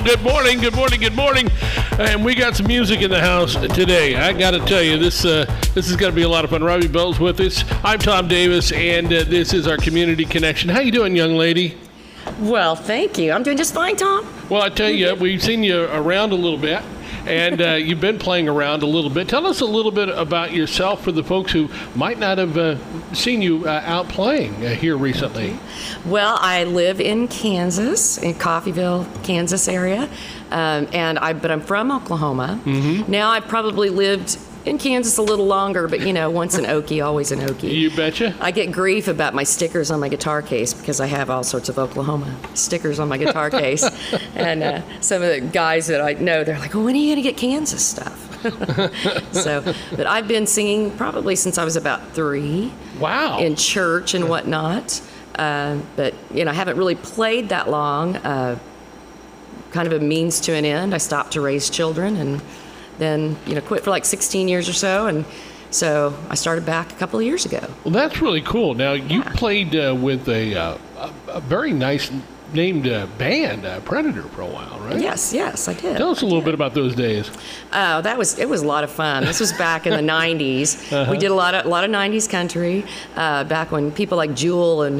Good morning, good morning, good morning. And we got some music in the house today. I got to tell you, this is going to be a lot of fun. Robbie Bell's with us. I'm Tom Davis, and this is our Community Connection. How you doing, young lady? Well, thank you. I'm doing just fine, Tom. Well, I tell you, we've seen you around a little bit, and you've been playing around a little bit. Tell us a little bit about yourself for the folks who might not have seen you out playing here recently. Well, I live in Kansas, in Coffeyville, Kansas area, but I'm from Oklahoma. Mm-hmm. Now I've probably lived in Kansas a little longer, but once an Okie, always an Okie. You betcha. I get grief about my stickers on my guitar case because I have all sorts of Oklahoma stickers on my guitar case. And some of the guys that I know, they're like, well, when are you going to get Kansas stuff? But I've been singing probably since I was about 3. Wow. In church and whatnot. But I haven't really played that long. Kind of a means to an end. I stopped to raise children and then quit for like 16 years or so, and so I started back a couple of years ago. Well, that's really cool. Now you played with a very nice named band, Predator, for a while, right? Yes, I did. Tell us a little bit about those days. Oh, it was a lot of fun. This was back in the 90s. Uh-huh. We did a lot of 90s country back when people like Jewel and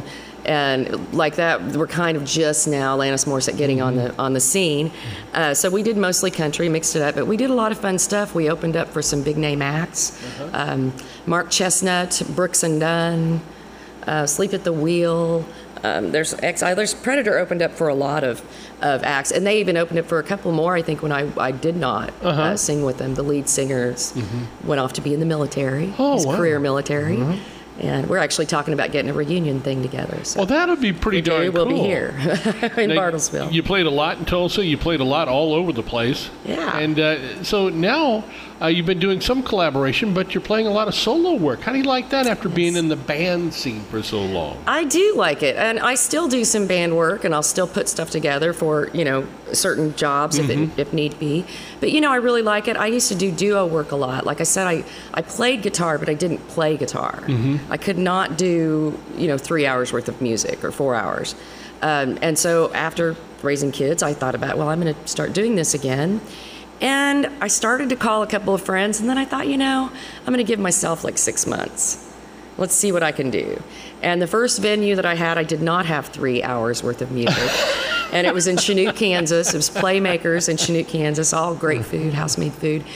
like that were kind of just now Alanis Morissette getting on the scene. So we did mostly country, mixed it up, but we did a lot of fun stuff. We opened up for some big name acts. Uh-huh. Mark Chestnut, Brooks and Dunn, Sleep at the Wheel. There's Predator opened up for a lot of acts, and they even opened up for a couple more, I think, when I did not sing with them. The lead singers went off to be in the military, his career military. Mm-hmm. And we're actually talking about getting a reunion thing together. So well, that would be pretty darn cool. We'll be here in Bartlesville. You played a lot in Tulsa. You played a lot all over the place. Yeah. And so now you've been doing some collaboration, but you're playing a lot of solo work. How do you like that after being in the band scene for so long? I do like it. And I still do some band work, and I'll still put stuff together for, certain jobs if need be. But, I really like it. I used to do duo work a lot. Like I said, I played guitar, but I didn't play guitar. Mm-hmm. I could not do, 3 hours worth of music or 4 hours. And so after raising kids, I thought about, well, I'm going to start doing this again. And I started to call a couple of friends, and then I thought, I'm going to give myself like 6 months. Let's see what I can do. And the first venue that I had, I did not have 3 hours worth of music. And it was in Chanute, Kansas. It was Playmakers in Chanute, Kansas. All great food, house-made food.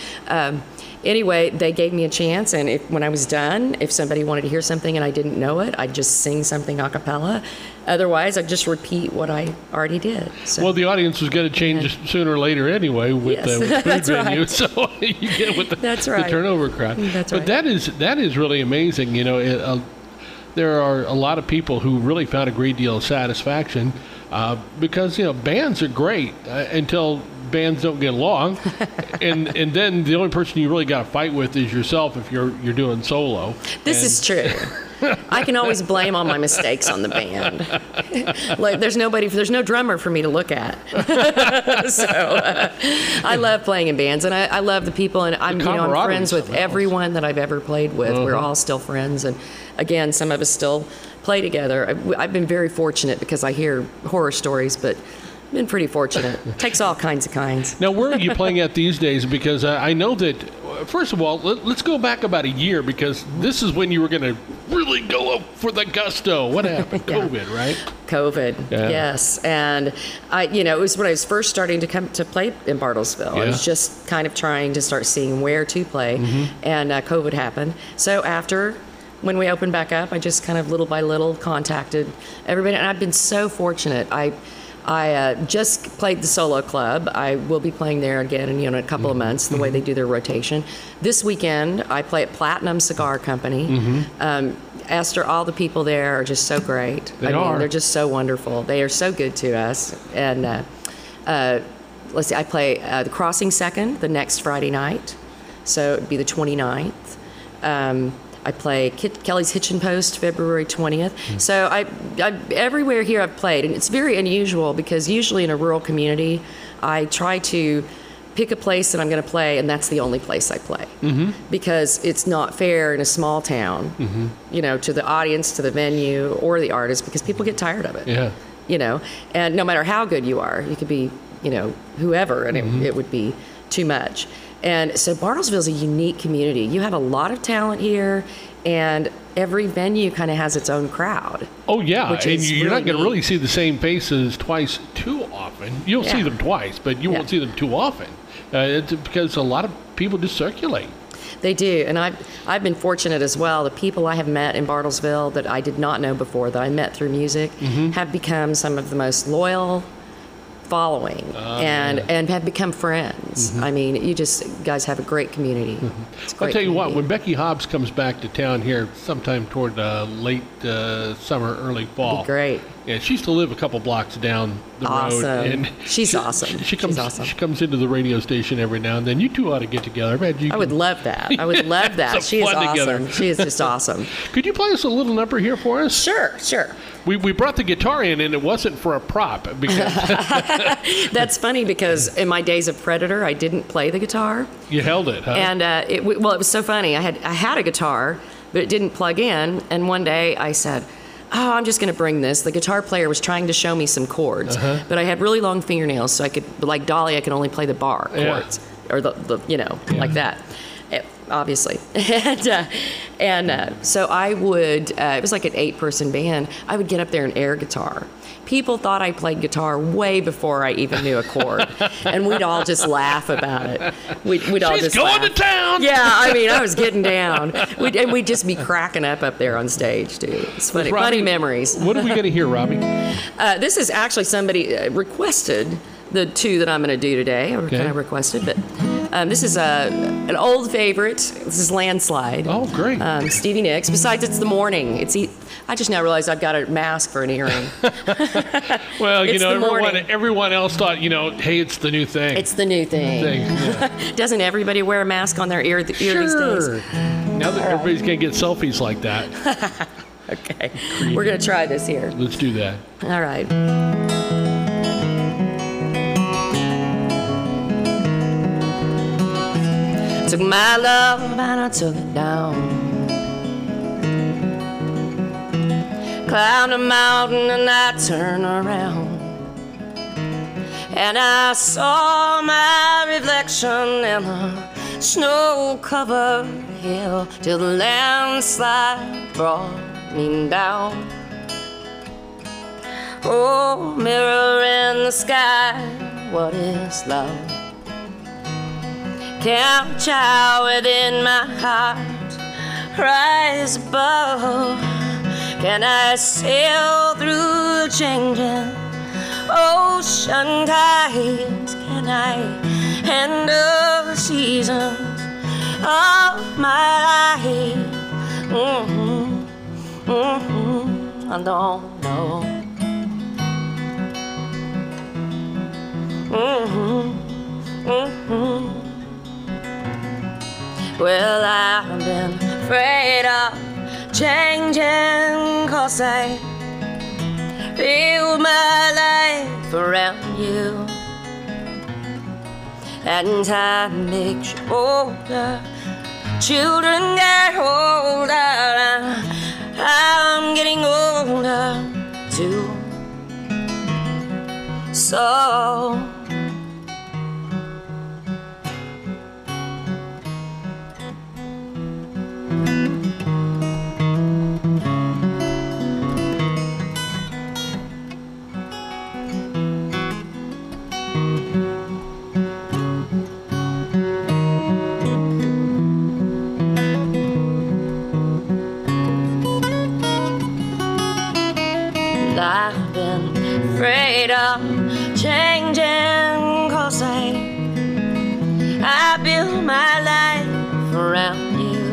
Anyway, they gave me a chance, and when I was done, if somebody wanted to hear something and I didn't know it, I'd just sing something a cappella. Otherwise, I'd just repeat what I already did. So. Well, the audience was going to change sooner or later anyway with the food venue, right. So you get with the turnover crowd. That's but right. that is really amazing. There are a lot of people who really found a great deal of satisfaction because bands are great until bands don't get along, and then the only person you really got to fight with is yourself if you're doing solo. This is true. I can always blame all my mistakes on the band. Like there's no drummer for me to look at. I love playing in bands, and I love the people, and I'm friends with everyone that I've ever played with. Uh-huh. We're all still friends, and again, some of us still play together. I've been very fortunate because I hear horror stories, but I've been pretty fortunate. Takes all kinds of kinds. Now, where are you playing at these days? Because I know that, first of all, let's go back about a year, because this is when you were going to really go up for the gusto. What happened? Yeah. COVID, right? COVID, yes. And it was when I was first starting to come to play in Bartlesville. Yeah. I was just kind of trying to start seeing where to play, and COVID happened. So when we opened back up, I just kind of little by little contacted everybody, and I've been so fortunate. I just played the solo club. I will be playing there again in a couple of months, the way they do their rotation. This weekend, I play at Platinum Cigar Company. Esther, all the people there are just so great. They're just so wonderful. They are so good to us. And let's see, I play the Crossing Second the next Friday night, so it'd be the 29th. I play Kelly's Hitchin' Post February 20th. So I everywhere here I've played, and it's very unusual because usually in a rural community, I try to pick a place that I'm going to play, and that's the only place I play. Because it's not fair in a small town, to the audience, to the venue, or the artist, because people get tired of it. Yeah. And no matter how good you are, you could be whoever, and it would be too much. And so Bartlesville's a unique community. You have a lot of talent here, and every venue kind of has its own crowd. Oh, yeah. And you're really not going to neat. really see the same faces twice too often. You'll see them twice, but you won't see them too often. It's because a lot of people just circulate. They do, and I've been fortunate as well. The people I have met in Bartlesville that I did not know before, that I met through music, have become some of the most loyal following and have become friends. I mean, you guys have a great community. It's a great I'll tell you what, community. when Becky Hobbs comes back to town here sometime toward late summer, early fall. Great. Yeah, she used to live a couple blocks down the road. And She's awesome. She comes, She's awesome. She comes into the radio station every now and then. You two ought to get together. I would love that. I would love that. She is fun awesome. together. She is just awesome. Could you play us a little number here for us? Sure. We brought the guitar in, and it wasn't for a prop. Because That's funny because in my days of Predator, I didn't play the guitar. you held it, huh? And it was so funny. I had a guitar, but it didn't plug in. And one day I said, "Oh, I'm just going to bring this." The guitar player was trying to show me some chords, but I had really long fingernails, so I could, like Dolly, I could only play the bar chords or the like that. Obviously, and so I would. It was like an 8-person band. I would get up there and air guitar. People thought I played guitar way before I even knew a chord, and we'd all just laugh about it. We'd all She's just going laugh. to town. Yeah, I mean, I was getting down, and we'd just be cracking up there on stage too. It's funny, Robbie, funny memories. What are we going to hear, Robbie? This is actually somebody requested the two that I'm going to do today. I kind of requested, but this is an old favorite. This is Landslide. Oh, great. Stevie Nicks. Besides, it's the morning. I just now realized I've got a mask for an earring. Well, It's the morning. everyone else thought, hey, it's the new thing. It's the new thing. Yeah. Doesn't everybody wear a mask on their ear these days? Sure. Now that everybody's going to get selfies like that, Okay. We're going to try this here. let's do that. All right. Took my love and I took it down. Climbed a mountain and I turned around, and I saw my reflection in a snow-covered hill till the landslide brought me down. Oh, mirror in the sky, what is love? Can't a child within my heart rise above? Can I sail through the changing ocean tides? Can I handle the seasons of my life? I don't know. Well, I've been afraid of changing, 'cause I build my life around you, and time makes you older, children get older, and I'm getting older too. So I've been afraid of changing, 'cause I build my life around you,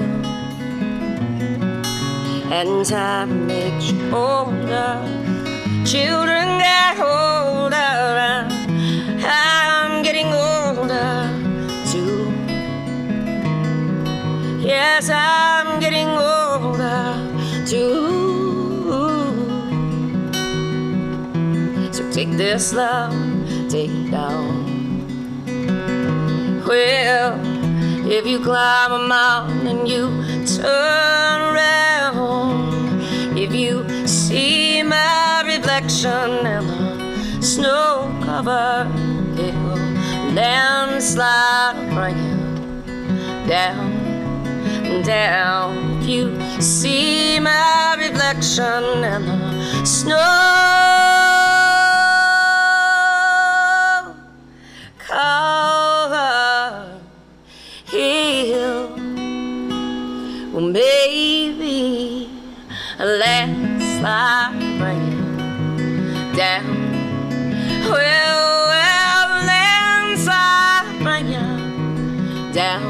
and time makes you older, children get older, and I'm getting older too. Yes, I'm getting older too. Take this love, take it down. Well, if you climb a mountain and you turn around, if you see my reflection in the snow-covered landslide bring you down, down. If you see my reflection in the snow-covered hill, well, maybe a landslide bring you down. Well, landslide bring you down.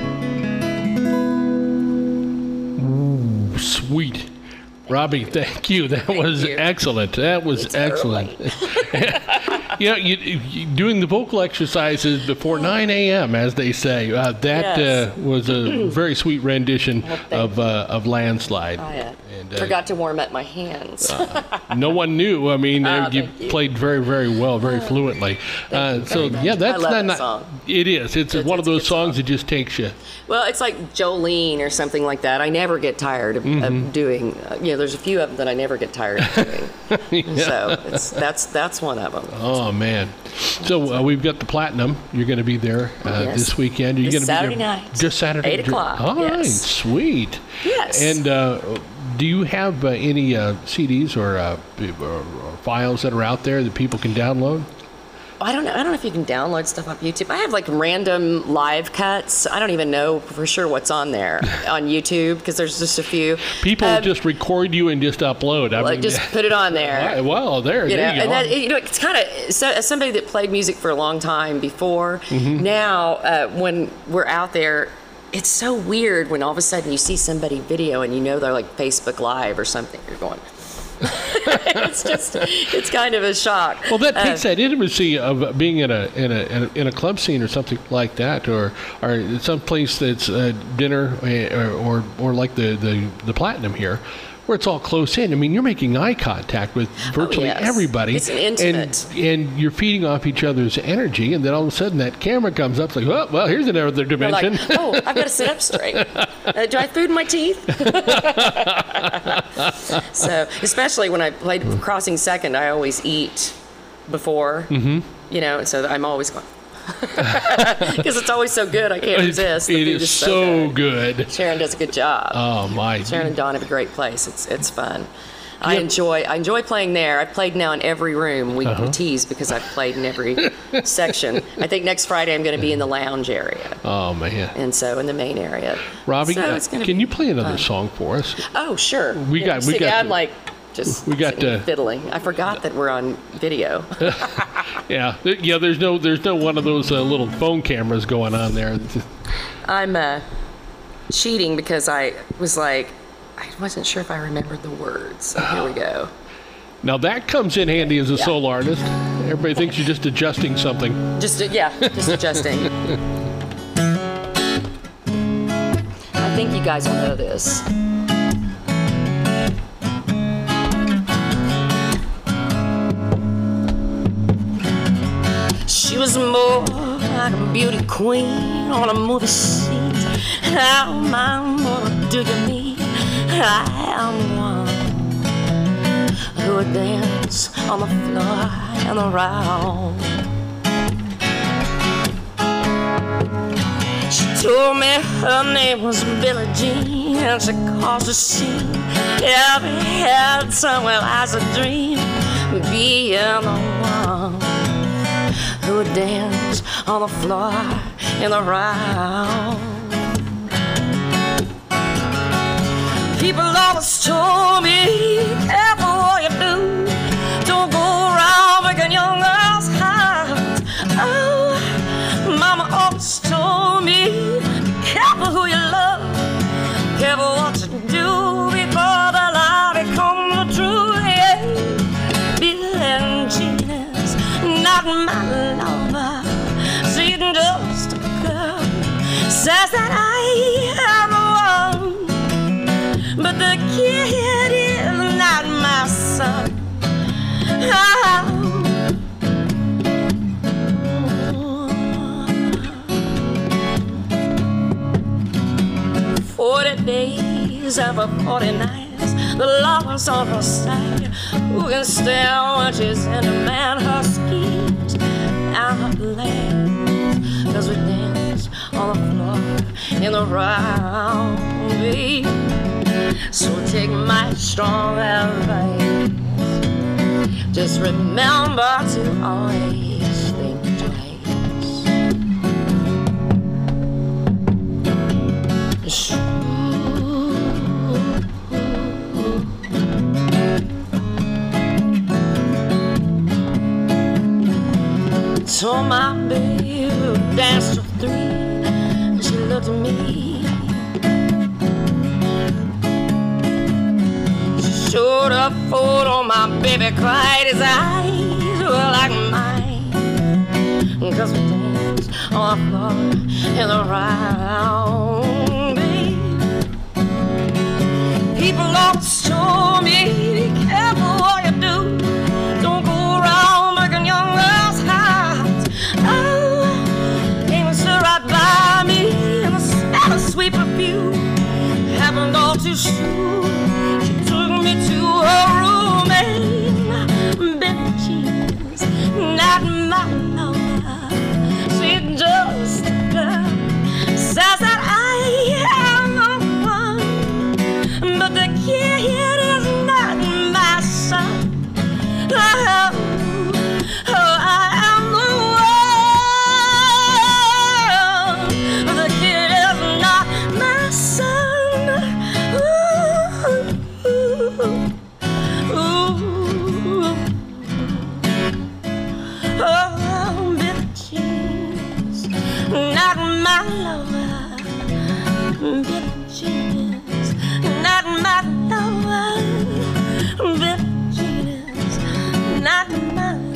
Ooh, sweet. Robbie, thank you. That was excellent. That was excellent. You know, you doing the vocal exercises before 9 a.m., as they say. That was a very sweet rendition of Landslide. And, forgot to warm up my hands. No one knew. I mean, you played very, very well, very fluently. So, yeah, that's I love that song. It is. It's one of those songs that just takes you. Well, it's like Jolene or something like that. I never get tired of doing. There's a few of them that I never get tired of doing. So that's one of them. Oh man! So we've got the Platinum. You're going to be there this weekend. You're going to be Saturday night. Just Saturday. 8 o'clock. All right, sweet. Yes. And do you have any CDs or files that are out there that people can download? I don't know if you can download stuff off YouTube. I have like random live cuts. I don't even know for sure what's on there on YouTube because there's just a few. People just record you and just upload. I mean, just put it on there. Well, there you go. And that, it's kind of as somebody that played music for a long time before. Now, when we're out there, it's so weird when all of a sudden you see somebody video and you know they're like Facebook Live or something. You're going. it's kind of a shock. Well, that takes that intimacy of being in a club scene or something like that, or some place that's dinner or like the Platinum here, where it's all close in. I mean, you're making eye contact with virtually everybody. It's intimate. And you're feeding off each other's energy, and then all of a sudden that camera comes up, it's like, oh, well, here's another dimension. Like, oh, I've got to sit up straight. Do I have food in my teeth? So, especially when I played Crossing Second, I always eat before, so I'm always going, because it's always so good, I can't resist. It is so good. Sharon does a good job. Oh my! Sharon and Dawn have a great place. It's fun. I enjoy playing there. I've played now in every room. We tease because I've played in every section. I think next Friday I'm going to be in the lounge area. Oh man! And so in the main area. Robbie, can you play another song for us? Oh sure. We got. I'm like. Just fiddling. I forgot that we're on video. Yeah. There's no one of those little phone cameras going on there. I'm cheating because I was like, I wasn't sure if I remembered the words. So here we go. Now that comes in handy as a solo artist. Everybody thinks you're just adjusting something. Just adjusting. I think you guys will know this. She was more like a beauty queen on a movie scene. How my more do you mean? I am one who would dance on the floor and around. She told me her name was Billie Jean, and she caused a scene. Every head somewhere lies a dream, being the one who would dance on the floor in the round. People always told me, careful what you do, don't go around breaking young girls' hearts. Oh, Mama always told me, be careful who you love, careful what you do before the lie becomes the truth. Yeah. Billie Jean is not my lover, she's just a girl, says that I am the one, but the kid is not my son. Oh. 40 days over 40 nights, the lover's on her side. Who can stand when she's in a man, her schemes and her plans? 'cause we dance on the floor in the round, babe. So take my strong advice. Just remember to always think twice. So my baby danced till 3, and she looked at me. She showed a photo, my baby cried, his eyes were like mine. 'Cause we danced on the floor in the round, babe. People always told me, be careful what you do. Don't go around breaking young girls' hearts. Oh, came and stood right by me in the smell of sweet perfume. Happened all too soon. She took me to her room and bent cheese, not my lover. She just says that I am the one, but the kid is not my son. Oh, I am the one. The kid is not my son. Ooh. Oh, Billie Jean's not my lover. Billie Jean's not my lover. Billie Jean's not my lover.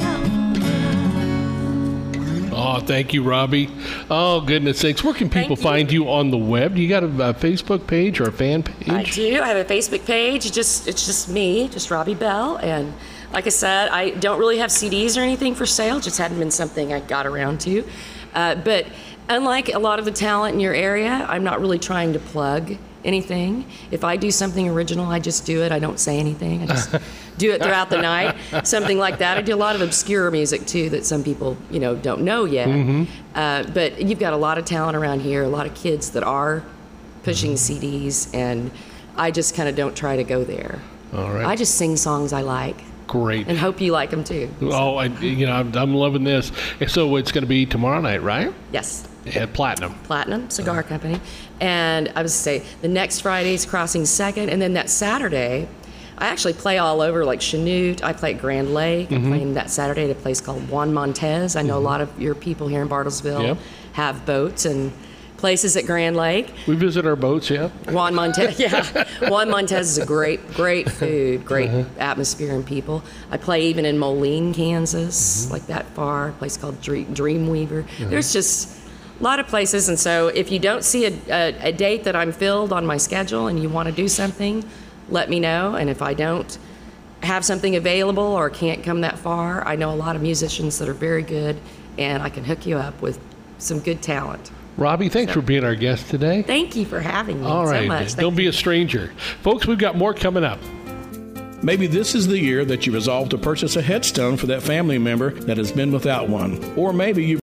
Oh, thank you, Robbie. Oh, goodness sakes. Where can people find you on the web? Do you got a Facebook page or a fan page? I do. I have a Facebook page. It's just me, just Robbie Bell. And like I said, I don't really have CDs or anything for sale. Just hadn't been something I got around to. But unlike a lot of the talent in your area, I'm not really trying to plug anything. If I do something original, I just do it. I don't say anything. I just do it throughout the night. Something like that. I do a lot of obscure music too that some people, don't know yet. Mm-hmm. But you've got a lot of talent around here, a lot of kids that are pushing CDs, and I just kind of don't try to go there. All right. I just sing songs I like. Great. And hope you like them too. Oh, I'm loving this. And so it's going to be tomorrow night, right? Yes. At Platinum Cigar Company. And I would say the next Friday is Crossing 2nd, and then that Saturday, I actually play all over, like Chanute. I play at Grand Lake. Mm-hmm. I'm playing that Saturday at a place called Juan Montez. I know a lot of your people here in Bartlesville have boats and places at Grand Lake. We visit our boats, yeah. Juan Montez, yeah. Juan Montez is a great food, great atmosphere and people. I play even in Moline, Kansas, like that far, a place called Dreamweaver. There's just a lot of places, and so if you don't see a date that I'm filled on my schedule and you want to do something, let me know. And if I don't have something available or can't come that far, I know a lot of musicians that are very good, and I can hook you up with some good talent. Robbie, thanks for being our guest today. Thank you for having me All right. so much. Don't be a stranger. Folks, we've got more coming up. Maybe this is the year that you resolve to purchase a headstone for that family member that has been without one. Or maybe you